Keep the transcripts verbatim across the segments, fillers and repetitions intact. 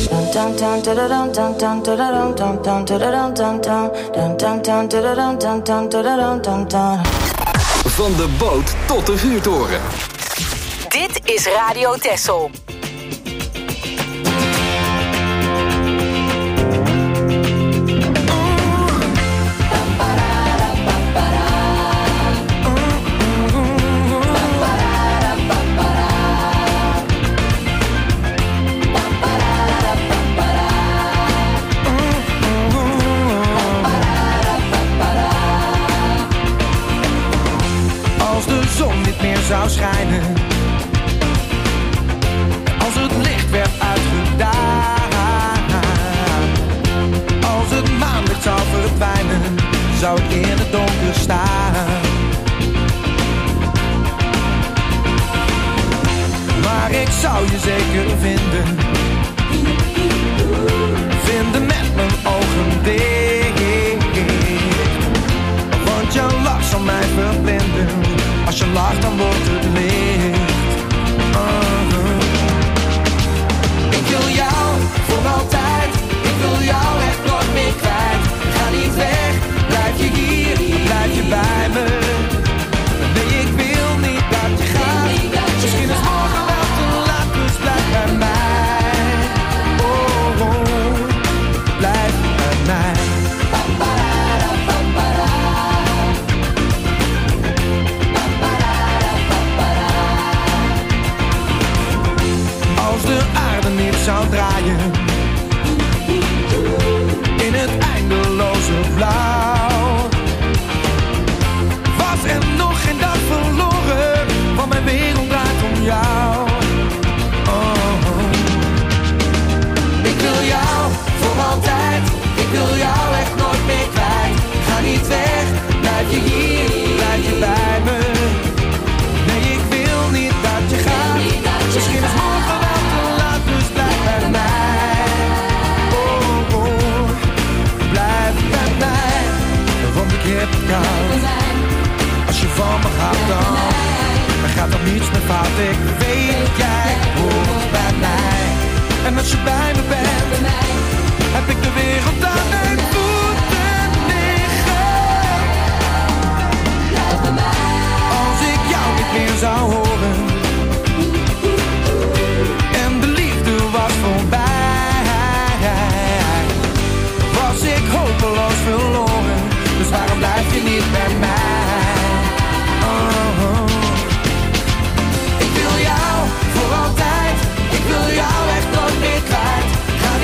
Van de boot tot de vuurtoren. Dit is Radio Texel. Zou schijnen als het licht werd uitgedaan, als het maanlicht zou verdwijnen, zou ik in het donker staan. Maar ik zou je zeker vinden, vinden met mijn ogen dicht, want jouw lach zal mij verblinden. Als je lacht, dan wordt het licht. Uh-huh. Ik wil jou voor altijd. Ik wil jou echt nooit meer kwijt. Ga niet weg, blijf je hier, blijf je bij me. Nee, ik wil niet dat je gaat. Misschien is morgen wel te laat, dus blijf bij mij. Oh, oh, blijf bij mij. Als de aarde niet zou draaien in het eindeloze blauw, was er nog geen dag verloren, want mijn wereld draait om jou. Oh, oh. Ik wil jou voor altijd, ik wil jou echt nooit meer kwijt. Ga niet weg, blijf je hier, blijf je bij me. Nee, ik wil niet dat je gaat. Misschien is morgen wel te laat, dus blijf bij mij. Oh, oh, blijf bij mij. Want ik heb jou. Als je van me gaat dan, dan gaat er niets meer fout. Ik weet dat jij hoort bij mij. En als je bij me bent, heb ik de wereld aan mijn voeten liggen. Als ik jou niet meer zou horen en de liefde was voorbij, was ik hopeloos verloren. Dus waarom blijf je niet bij mij? Oh, oh. Ik wil jou voor altijd, ik wil jou echt nooit meer kwijt. Ga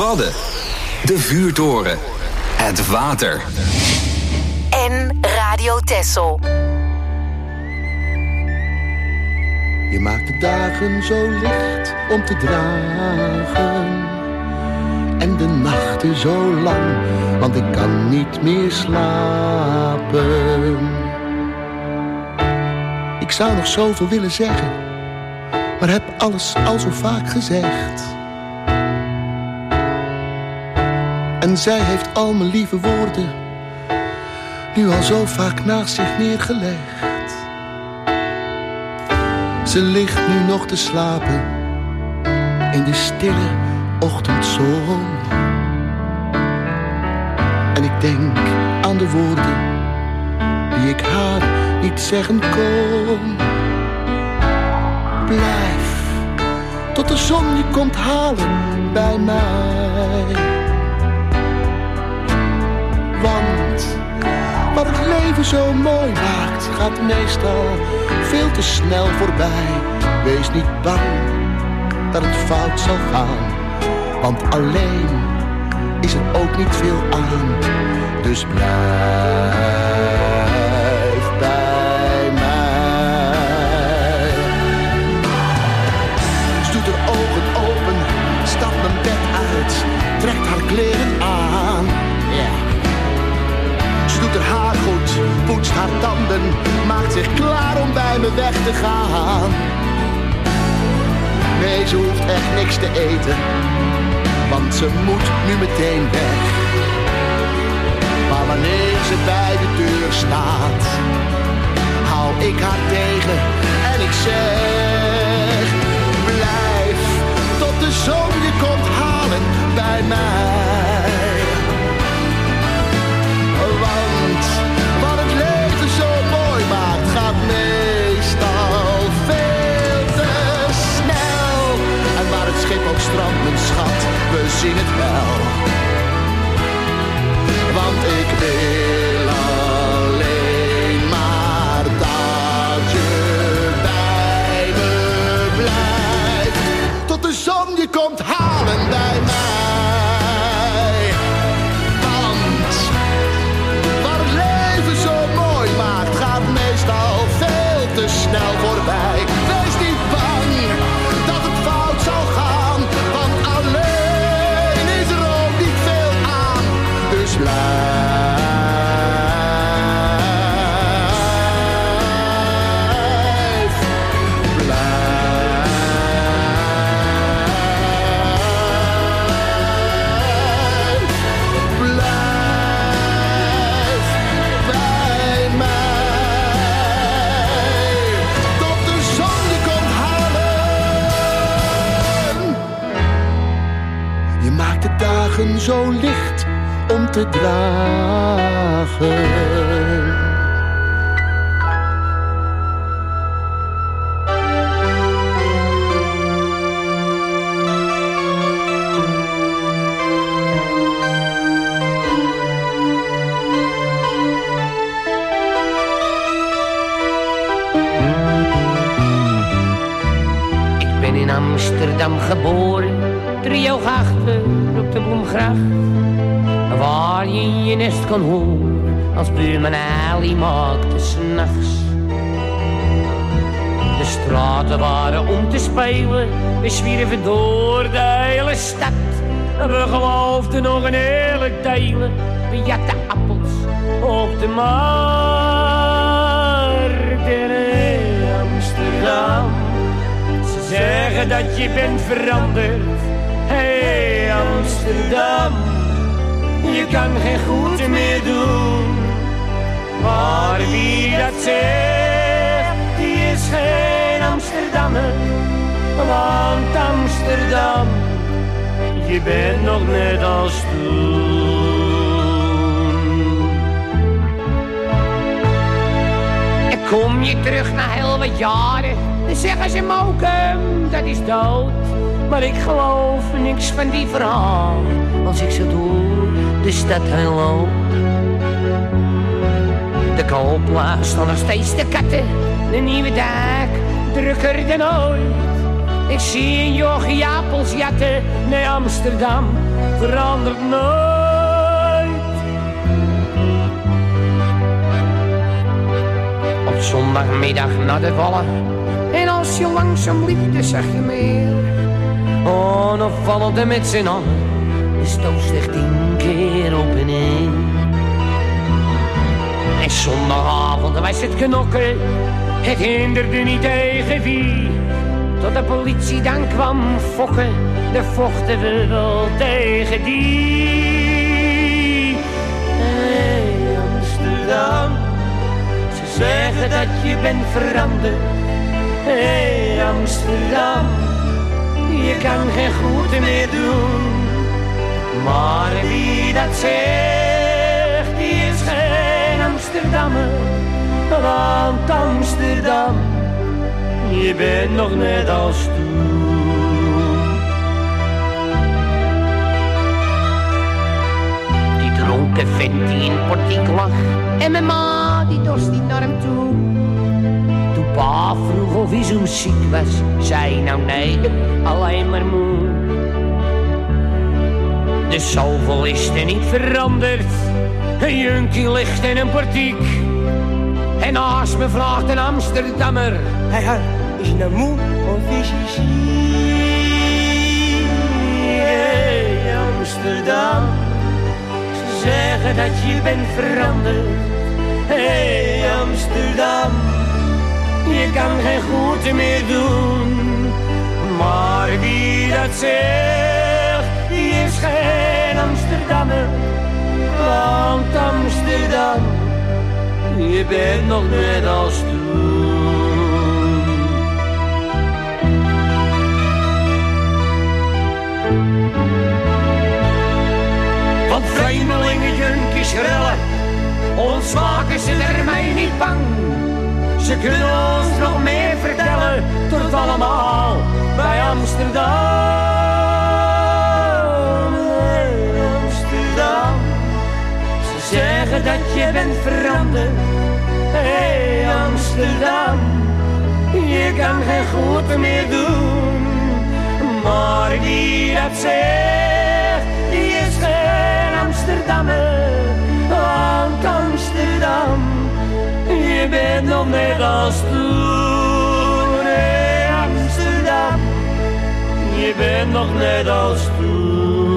Wadden, de vuurtoren, het water. En Radio Texel. Je maakt de dagen zo licht om te dragen. En de nachten zo lang, want ik kan niet meer slapen. Ik zou nog zoveel willen zeggen, maar heb alles al zo vaak gezegd. En zij heeft al mijn lieve woorden nu al zo vaak naast zich neergelegd. Ze ligt nu nog te slapen in de stille ochtendzon. En ik denk aan de woorden die ik haar niet zeggen kon. Blijf tot de zon je komt halen bij mij. Want wat het leven zo mooi maakt, gaat meestal veel te snel voorbij. Wees niet bang dat het fout zal gaan, want alleen is er ook niet veel aan. Dus blijf bij mij. Ze doet haar ogen open, stapt mijn bed uit, trekt haar kleren aan. Yeah. Ze doet haar haar goed, poetst haar tanden, maakt zich klaar om bij me weg te gaan. Nee, ze hoeft echt niks te eten, want ze moet nu meteen weg. Maar wanneer ze bij de deur staat, hou ik haar tegen en ik zeg: blijf tot de zon je komt halen bij mij. Want wat het leven zo mooi maakt, gaat meestal veel te snel. En waar het schip ook strandt, mijn schat, we zien het wel. Want ik wil alleen maar dat je bij me blijft. Tot de zon je komt halen bij mij. Want wat het leven zo mooi maakt, gaat meestal veel te snel voorbij. Wees niet bang dat het fout zal gaan, want alleen is er ook niet veel aan. Dus blijf, blijf, blijf bij mij. Tot de zon je komt halen. Je maakt de dagen zo licht om te dragen. Ik ben in Amsterdam geboren, driehoog achter op de Bloemgracht. Waar je in je nest kon horen als buurman Ali maakte 's nachts. De straten waren om te spelen, we zwierven door de hele stad. We geloofden nog een eerlijk delen, we jatten appels op de markt in Amsterdam. Ze zeggen dat je bent veranderd, hey Amsterdam. Je kan geen goed meer doen, maar wie dat zegt, die is geen Amsterdammer. Want Amsterdam, je bent nog net als toen. En kom je terug na heel wat jaren, dan zeggen ze Mokum, dat is dood. Maar ik geloof niks van die verhaal, als ik zo door de stad heen loop. De koopplaats staan nog steeds de katten, de nieuwe dak drukker dan ooit. Ik zie een jochie appels jatten naar Amsterdam verandert nooit. Op zondagmiddag naar de vallen, en als je langzaam liep, dan zag je meer. Onopvallend met z'n allen, de stoot slecht tien keer op en neer. En zondagavond was het knokken, het hinderde niet tegen wie. Tot de politie dan kwam fokken, daar vochten we wel tegen die. Hey Amsterdam, ze zeggen dat je bent veranderd. Hey Amsterdam, je kan geen goed meer doen. Maar wie dat zegt, die is geen Amsterdammer. Want Amsterdam, je bent nog net als toen. Die dronken vent die in het portiek lag, en mijn ma die dorst niet naar hem toe. Toen pa vroeg of hij zo ziek was, zei nou nee, alleen maar moe. De zoveel is er niet veranderd, een junkie ligt in een portiek. En naast me vraagt een Amsterdammer, hey, hey, is je nou moe of is je ziek? Hey Amsterdam, ze zeggen dat je bent veranderd. Hey Amsterdam, je kan geen goed meer doen. Maar wie dat zegt, die is geen Amsterdammer. Want Amsterdam, je bent nog net als toen. Want vreemdelingen, junkies, rellen, ons maken ze ermee niet bang. Ze kunnen ons nog meer vertellen, tot allemaal bij Amsterdam. Hey Amsterdam, ze zeggen dat je bent veranderd. Hey Amsterdam, je kan geen goed meer doen. Maar wie dat zegt, die is geen Amsterdammer. Want Amsterdam, je bent nog net als toen. Hey Amsterdam, je bent nog net als toen.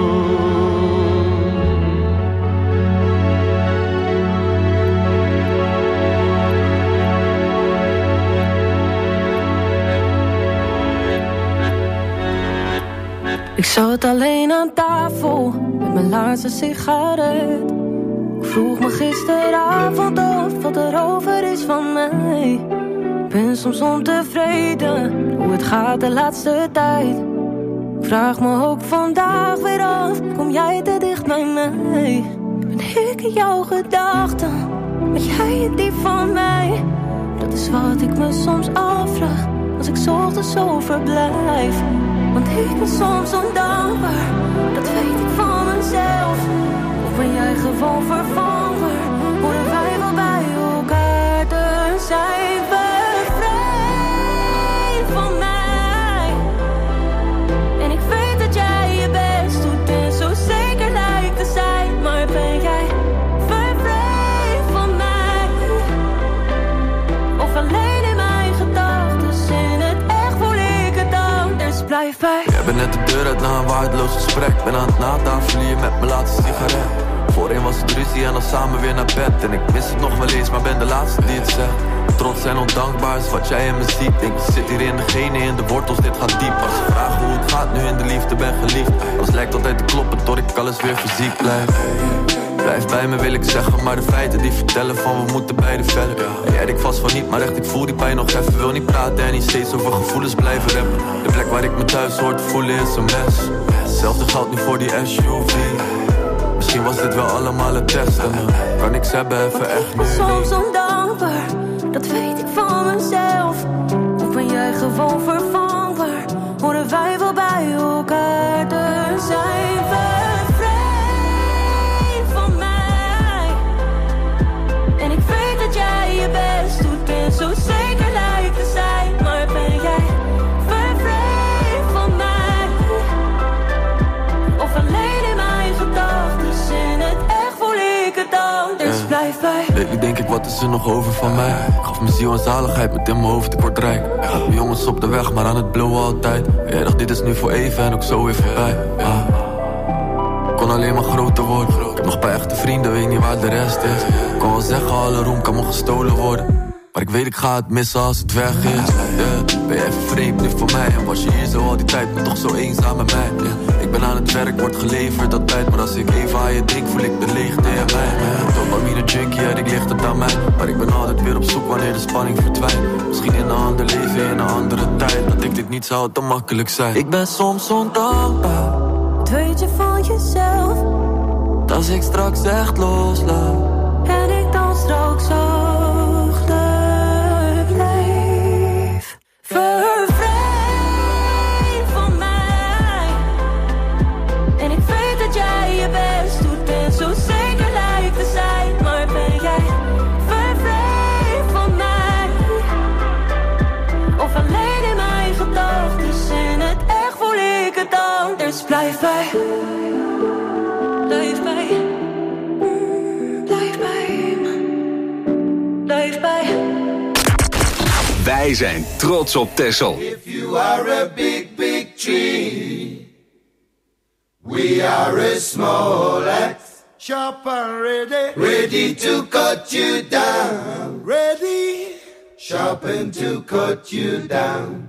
Ik zat alleen aan tafel met mijn laatste sigaret. Ik vroeg me gisteravond af wat er over is van mij. Ik ben soms ontevreden hoe het gaat de laatste tijd. Ik vraag me ook vandaag weer af, kom jij te dicht bij mij? Ben ik in jouw gedachten, ben jij het die van mij? Dat is wat ik me soms afvraag, als ik 's ochtends zo verblijf. Want ik ben soms ondankbaar, dat weet ik van mezelf. Of ben jij gewoon vervanger, horen wij wel bij elkaar te zijn. Bevrijd van mij. En ik weet dat jij je best doet en zo zeker lijkt te zijn. Maar ben jij bevrijd van mij? Of alleen in mijn gedachten, in het echt voel ik het anders. Blijf bij. Jij bent net de deur uit na een waardeloos gesprek. Ben aan het natafelen hier met mijn laatste sigaret. Voorheen was het ruzie en dan samen weer naar bed. En ik mis het nog wel eens, maar ben de laatste die het zegt. Trots en ondankbaar is wat jij in me ziet. Denk je zit hier in de genen, in de wortels, dit gaat diep. Als ze vragen hoe het gaat, nu in de liefde ben geliefd. Alles lijkt altijd te kloppen, tot ik alles weer fysiek blijf. Blijf bij me wil ik zeggen, maar de feiten die vertellen van we moeten beide verder. En jij denkt vast van niet, maar echt ik voel die pijn nog even. Wil niet praten en niet steeds over gevoelens blijven rappen. De plek waar ik me thuis hoor te voelen is een mes. Hetzelfde geldt nu voor die S U V. Misschien was dit wel allemaal een test en dan kan ik ze hebben even echt nu. Soms ondankbaar, dat weet ik van mezelf. Of ben jij gewoon vervangbaar, horen wij wel bij elkaar te zijn. Bevrijd van mij. En ik weet dat jij je best doet en zo zeker lijkt te zijn. Maar ben jij bevrijd van mij? Of alleen wat is er nog over van mij? Ik gaf mijn ziel en zaligheid met in mijn hoofd, ik word rijk. Mijn jongens op de weg, maar aan het blowen altijd. Jij dacht dit is nu voor even en ook zo weer voorbij. ah. Ik kon alleen maar groter worden. Ik heb nog een paar echte vrienden, weet niet waar de rest is. Ik kon wel zeggen, alle roem kan me gestolen worden. Maar ik weet ik ga het missen als het weg is. yeah. Ben je even vreemd nu voor mij? En was je hier zo al die tijd, maar toch zo eenzaam met mij? yeah. Ik ben aan het werk, wordt geleverd altijd. Maar als ik even aan je denk, voel ik de leegte in mij. Dopamine junkie, en ik ligt het aan mij. Maar ik ben altijd weer op zoek wanneer de spanning verdwijnt. Misschien in een ander leven, in een andere tijd. Dat ik dit niet zou te makkelijk zijn. Ik ben soms ondankbaar. Wat weet je van jezelf? Dat als ik straks echt loslaat. En ik dan straks achterblijf. Vervreemd van mij. En ik weet dat jij je best doet en zo zeker lijkt te zijn. Maar ben jij vervreemd van mij? Of alleen in mijn gedachten? In het echt voel ik het anders. Blijf bij. Blijf bij. Blijf bij. Blijf bij. Wij zijn trots op Texel. If you are a big, big tree, we are a small axe. Sharp and ready, ready to cut you down. Ready, sharpened to cut you down.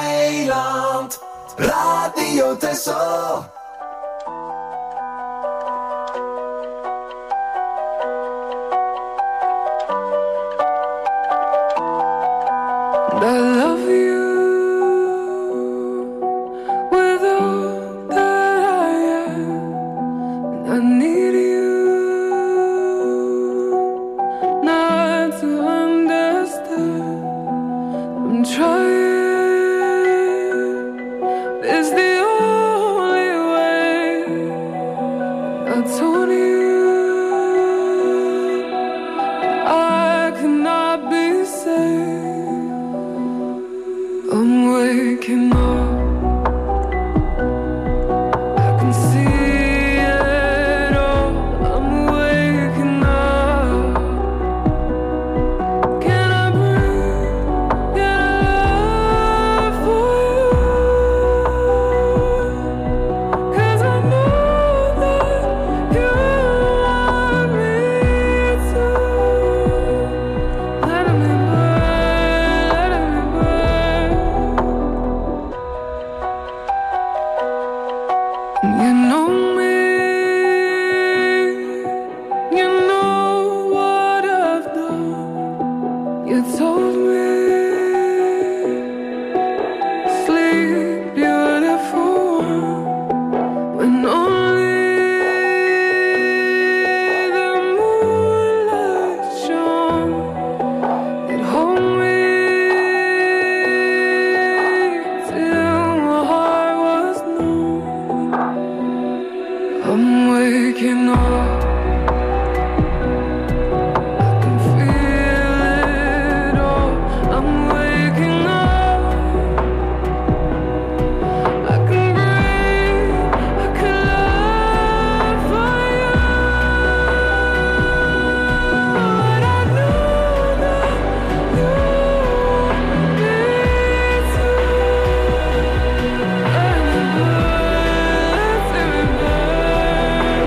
eiland. Radio Texel. I love you with all that I am, and I need you not to understand. I'm trying, it's the only way. I told you I cannot be saved. I'm waking up, I can see it all. I'm waking up. Can I breathe? Can I love for you? 'Cause I know that you want me to. Let me burn, let me burn. You know me, you know what I've done. You told me, sleep beautiful one, when only the moonlight shone. It hold me till my heart was numb. I'm waking up, I can feel it all. I'm waking up, I can breathe, I can love for you. And I know that you want me to. Let me burn, let me burn.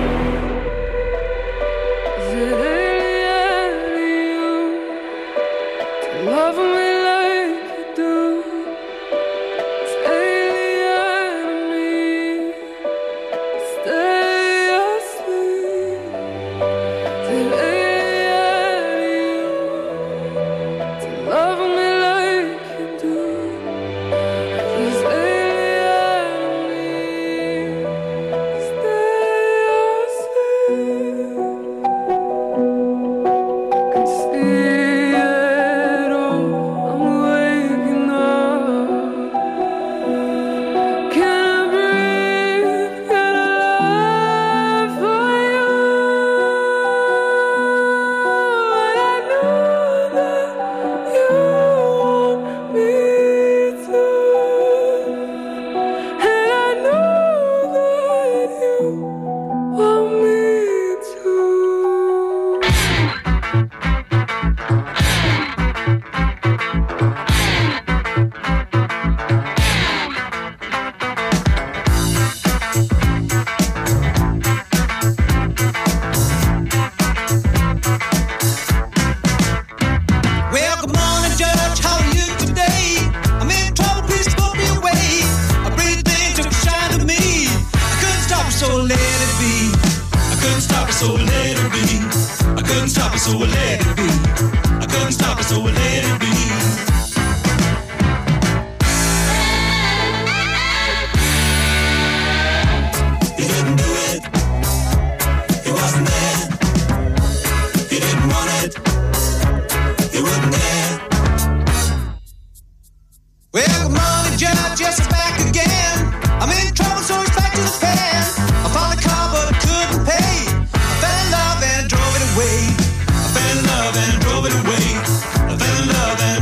Is it alien to you to love me like you do? It's alien to me to stay asleep. Is it alien to you to love me like you do? It's alien to me to stay asleep. Can see it all. I'm waking up. Can I breathe? Can I love for you? And I know that you want me to. And I know that you want me to. Well, good morning, Judge. How are you today? I'm in trouble, please put me away. A pretty thing took a shine to me. I couldn't stop it, so let it be. I couldn't stop it, so let it be. I couldn't stop it, so let it be. I couldn't stop it, so let it be. He didn't do it. He wasn't there. He didn't want it. He wouldn't dare. Well, good morning, Judge. Yes, it's back again. I'm in trouble, so it's back to the pen. I bought a car, but I couldn't pay. I fell in love and drove it away. I fell in love and drove it away. I fell in love and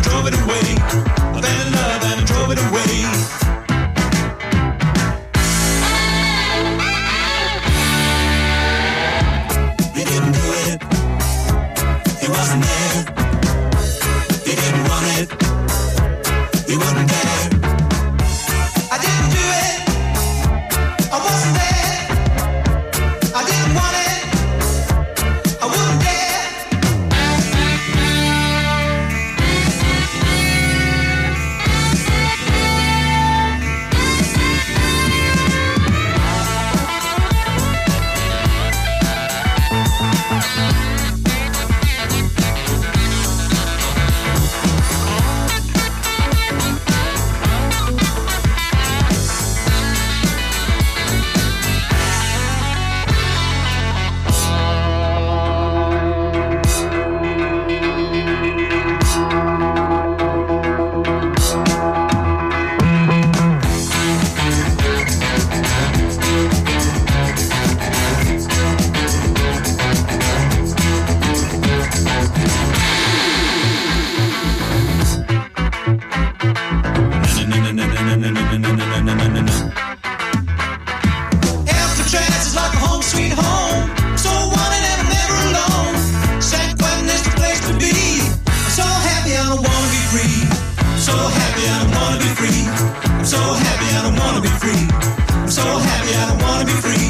I'm so happy I don't wanna be free. I'm so happy I don't wanna be free.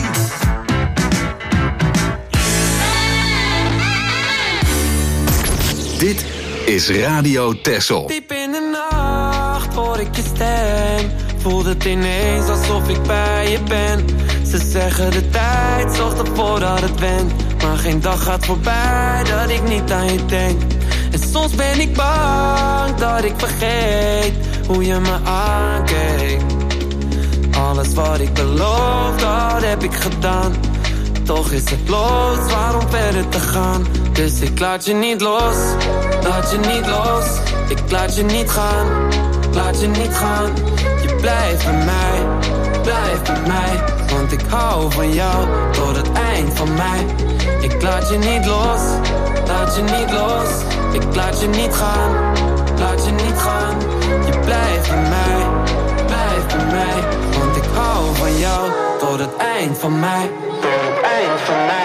Dit is Radio Texel. Diep in de nacht hoor ik je stem. Voelt het ineens alsof ik bij je ben. Ze zeggen de tijd zorgt ervoor dat het went. Maar geen dag gaat voorbij dat ik niet aan je denk. En soms ben ik bang dat ik vergeet hoe je me aankeek. Alles wat ik beloof, dat heb ik gedaan. Toch is het los, waarom verder te gaan? Dus ik laat je niet los, laat je niet los. Ik laat je niet gaan, laat je niet gaan. Je blijft bij mij, blijf bij mij. Want ik hou van jou tot het eind van mij. Ik laat je niet los, laat je niet los. Ik laat je niet gaan, laat je niet gaan. Je blijft bij mij, blijf bij mij. Want ik hou van jou tot het eind van mij. Tot het eind van mij.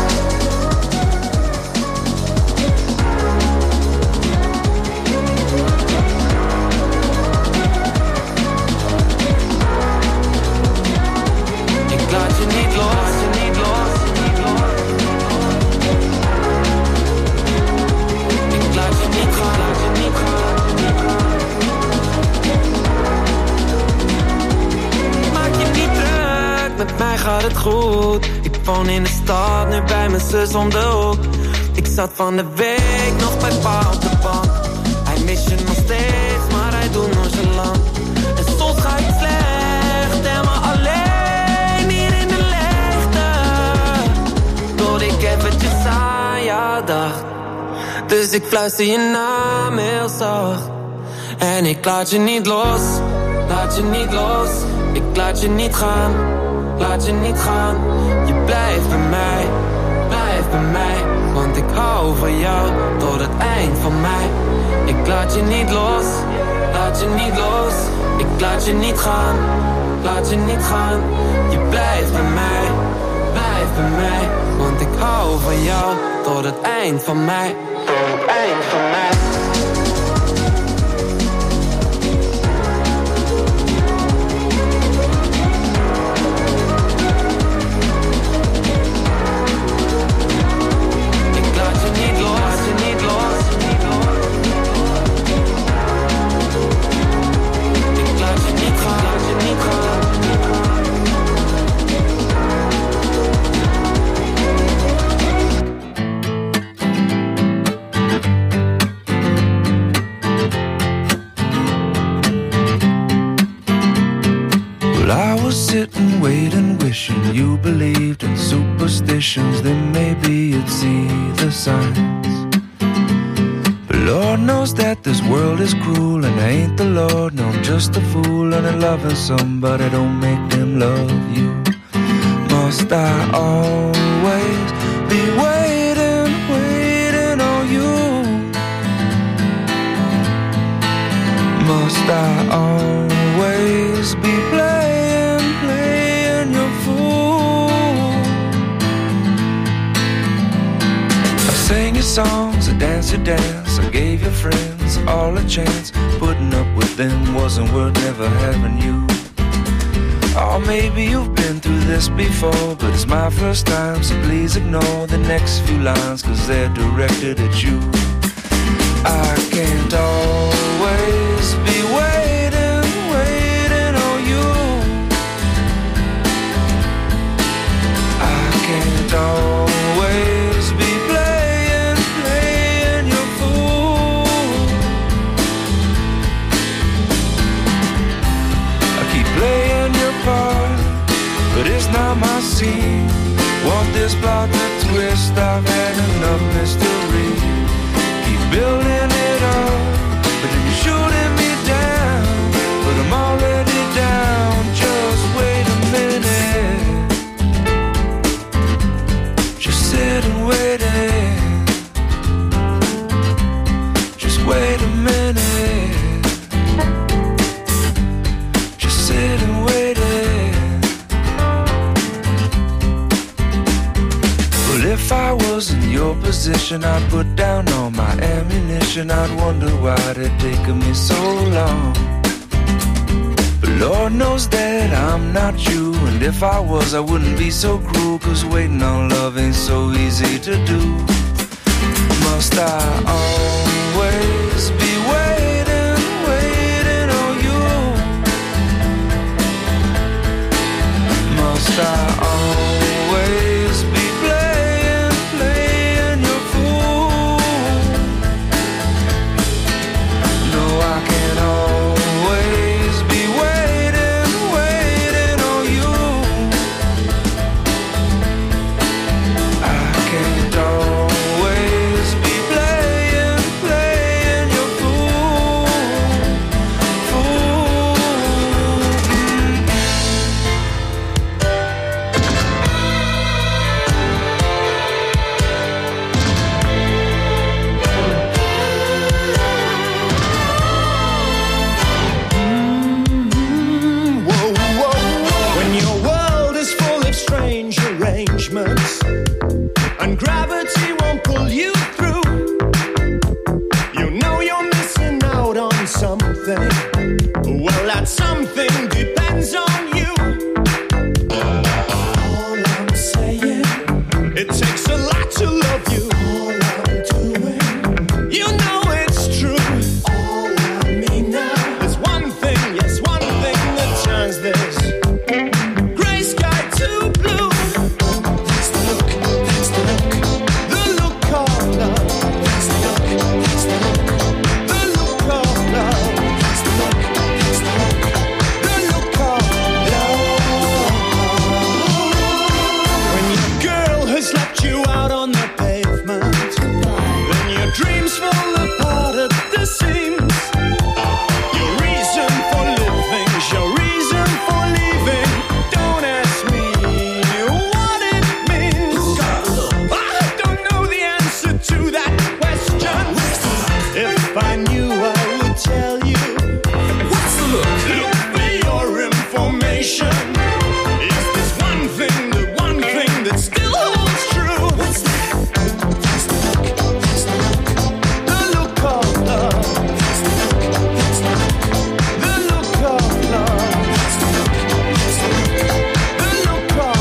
Laat je niet los, laat je niet los, niet los. Ik laat je niet gaan, laat je niet gaan, niet gaan. Maak je niet druk, met mij gaat het goed. Ik woon in de stad, nu bij mijn zus om de hoek. Ik zat van de week nog bij pa op de bank. Hij mist je nog steeds, maar hij doet nonchalant. En soms ga ik slecht en maar alleen. Ik eventjes aan jou dacht. Dus ik fluister je naam heel zacht. En ik laat je niet los, laat je niet los. Ik laat je niet gaan, laat je niet gaan. Je blijft bij mij, blijf bij mij. Want ik hou van jou tot het eind van mij. Ik laat je niet los, laat je niet los. Ik laat je niet gaan, laat je niet gaan. Je blijft bij mij, blijf bij mij. Want ik hou van jou tot het eind van mij. Tot het eind van mij. Ik laat je niet los, laat je niet los, niet los. Ik laat je niet gaan, laat je niet gaan. Sitting, waiting, wishing you believed in superstitions. Then maybe you'd see the signs. But Lord knows that this world is cruel, and I ain't the Lord, no, I'm just a fool. And I'm loving somebody, don't make them love you. Must I always be waiting, waiting on you? Must I always be playing? Sang your songs, I danced your dance, I gave your friends all a chance. Putting up with them wasn't worth never having you. Oh, maybe you've been through this before, but it's my first time, so please ignore the next few lines, cause they're directed at you. I can't always be waiting, waiting on you. I can't always be but it's not my scene. Want this plot to twist? I've had enough mystery. Keep building it up, but then you're shooting me down. But I'm already down. Just wait a minute. Just sit and wait it. Just wait a minute. Just sit and wait it. If I was in your position, I'd put down all my ammunition. I'd wonder why it had taken me so long. But Lord knows that I'm not you, and if I was, I wouldn't be so cruel, 'cause waiting on love ain't so easy to do. Must I always be waiting, waiting on you? Must I always be playing, playing your fool? No, I can't always be waiting, waiting on you. I can't always be playing, playing your fool, fool. Whoa, whoa. When your world is full of strange arrangements and gravity won't pull you through, you know you're missing out on something. Well, that something depends on you. All I'm saying, it takes a lot to love you. All I'm doing, you know it's true. All I mean now, there's one thing, yes, one thing that turns this gray sky to blue. That's the look, that's the look, the look of love. That's the look, that's the look, the look of love. That's the look, that's the look, the look of love. When your girl has left you out on the pavement, then your dreams fall apart at the seams. Your reason for living, your reason for leaving. Don't ask me what it means. I don't know the answer to that question. If I knew, I would tell you. What's the look? Look for your information. Is this one thing, the one thing that still holds true? What's that? That's the look, that's the look, the look of love. That's the look, that's the look, the look of love. That's the look, that's the look, the look of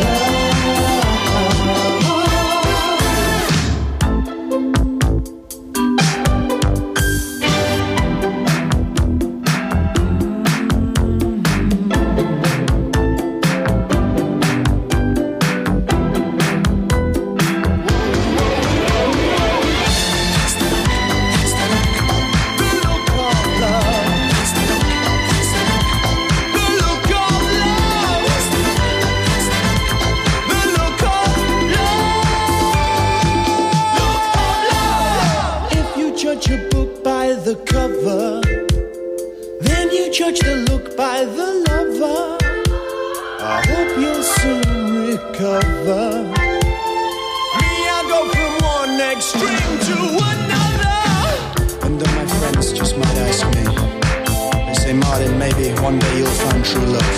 If you judge a book by the cover, then you judge the look by the lover. I hope you'll soon recover. Me, I go from one extreme to another. And then my friends just might ask me, they say, Martin, maybe one day you'll find true love.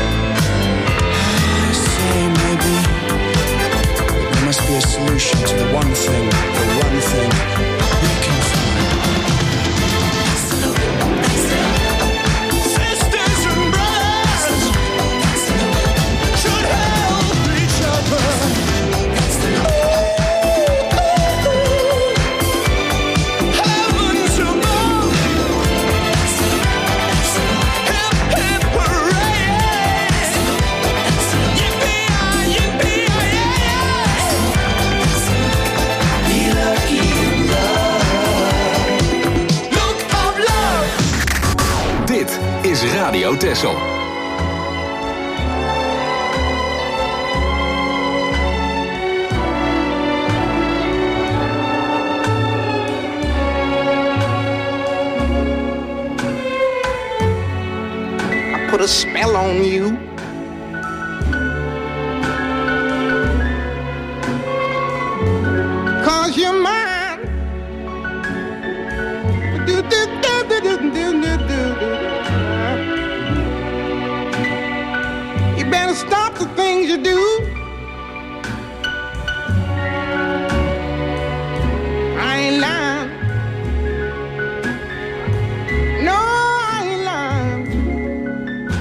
I say maybe, but there must be a solution to the one thing, the one thing we can find. Sisters and brothers should help each other. Heavens above. Hip, hip, hooray. Yippee-yi, yippee-yi-yi. Be lucky in love. Look of love. Dit is Radio Texel. Put a spell on you. Cause you're mine. Do, do, do, do, do, do, do, do, do. You better stop the things you do. I ain't lying. No, I ain't lying.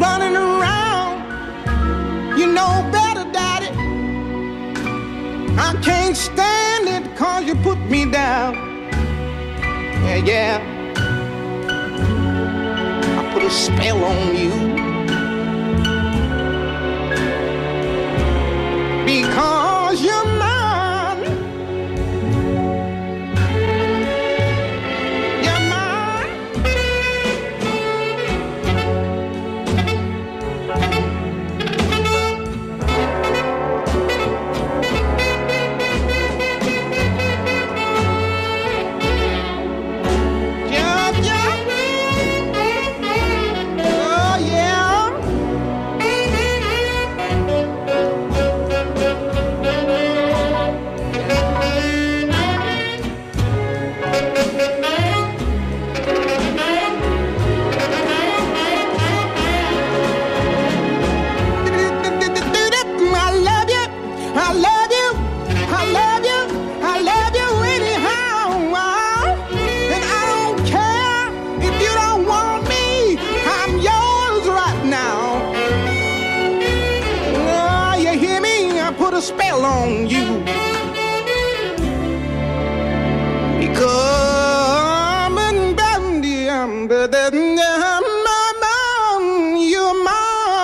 running around. You know better, Daddy. I can't stand it cause you put me down. Yeah, yeah. I put a spell on you. Because you're mine. You're mine. Yeah, yeah. Oh, yeah. I love you, I love you, I love you, I love you anyhow. And I don't care if you don't want me, I'm yours right now. Oh, you hear me? I put a spell on you. Because I'm you're mine.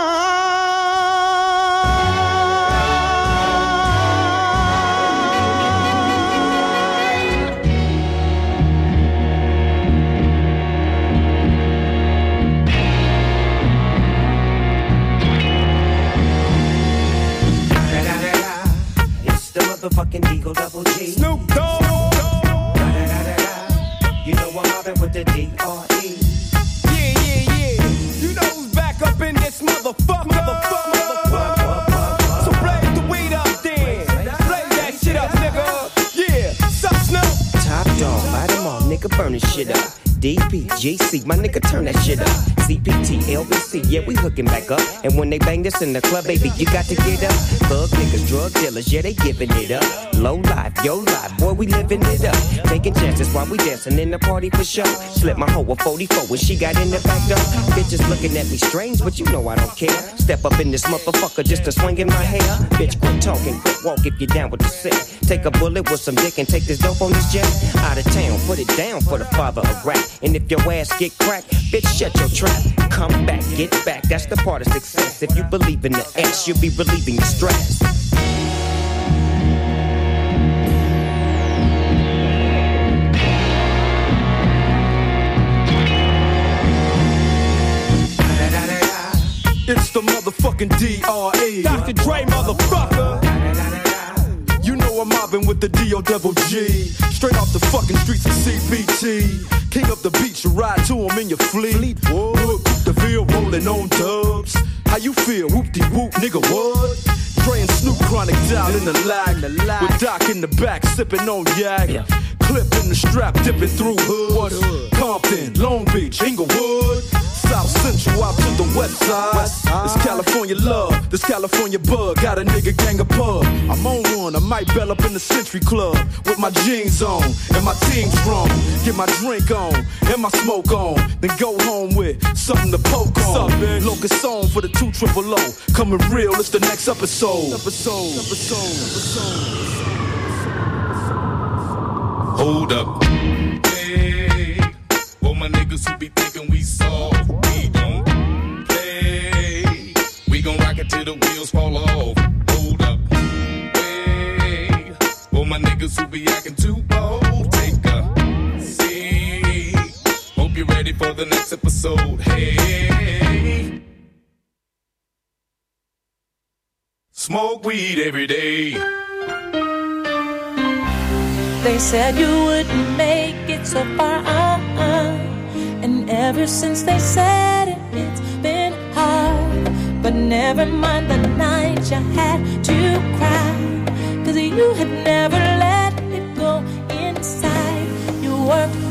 It's the motherfucking Eagle Double G. Snoop Dogg. You know I'm mobbing with the D R E. Yeah, yeah, yeah. You know who's back up in this motherfucker. Motherfucker, motherfucker. So play the weed up then. Play that shit up, nigga. Yeah, sup, Snoop? Top dog, bite them all, nigga, burn this shit up. D P G C, my nigga, turn that shit up. C P T, L B C, yeah, we hooking back up. And when they bang this in the club, baby, you got to get up. Thug niggas, drug dealers, yeah, they giving it up. Low life, yo life, boy, we living it up. Taking chances while we dancing in the party for sure. Slip my hoe a forty-four when she got in the back door. Bitches looking at me strange, but you know I don't care. Step up in this motherfucker just to swing in my hair. Bitch, quit talking, quit walk if you're down with the sick. Take a bullet with some dick and take this dope on this jet. Out of town, put it down for the father of rap. And if your ass get cracked, bitch, shut your trap. Come back, get back, that's the part of success. If you believe in the S, you'll be relieving your stress. It's the motherfucking D R E. Doctor Dre, motherfucker. You know I'm mobbing with the D O double G. Straight off the fucking streets of C B T. King up the beach, you ride to him in your fleet. Look, the Ville rolling on dubs. How you feel? Whoop-de-whoop, nigga, what? Dre and Snoop Chronic down in the lag. With Doc in the back, sipping on yak. Yeah. Clip in the strap, dipping through hoods. Hood? Compton, Long Beach, Inglewood. South Central out to the west side. west side. This California love, this California bug. Got a nigga gang of pub. I'm on one, I might bell up in the Century Club. With my jeans on, and my team strong. Get my drink on, and my smoke on. Then go home with something to poke on. Locust song for the two triple O. Coming real, it's the next episode. Episode, episode, episode. Hold up. Hey, for my niggas who be thinking we soft, we don't play. We gon' rock it till the wheels fall off. Hold up. Hey, for my niggas who be acting too bold, take a seat. Hope you're ready for the next episode. Hey, smoke weed every day. They said you wouldn't make it so far, uh-uh. And ever since they said it, it's been hard. But never mind the night you had to cry, 'cause you had never let it go inside. You worked